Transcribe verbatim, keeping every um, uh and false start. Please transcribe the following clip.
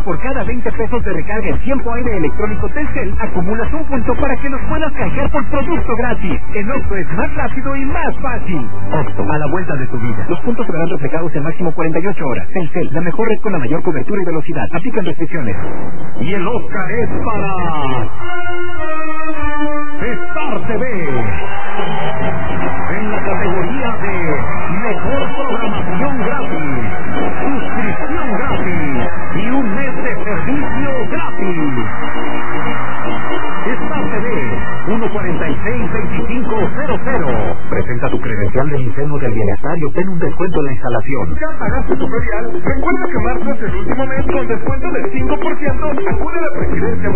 por cada veinte pesos de recarga en tiempo aire electrónico Telcel, acumulas un punto para que los puedas canjear por producto gratis. En Oxxo es más rápido y más fácil. Oxxo, a la vuelta de tu vida. Los puntos serán reflejados en máximo cuarenta y ocho horas. Telcel, la mejor red con la mayor cobertura y velocidad. Aplican restricciones. Y el Oscar es para Star T V. En la categoría de mejor programación gratis, suscripción gratis y un mes de servicio gratis. Star T V uno cuarenta y seis veinticinco cero cero. Presenta tu credencial del Incendio del Bienestar y obtén un descuento en la instalación. ¿Ya pagaste tu predial? Recuerda que marzo es el último mes con descuento del cinco por ciento. Acude a la presidencia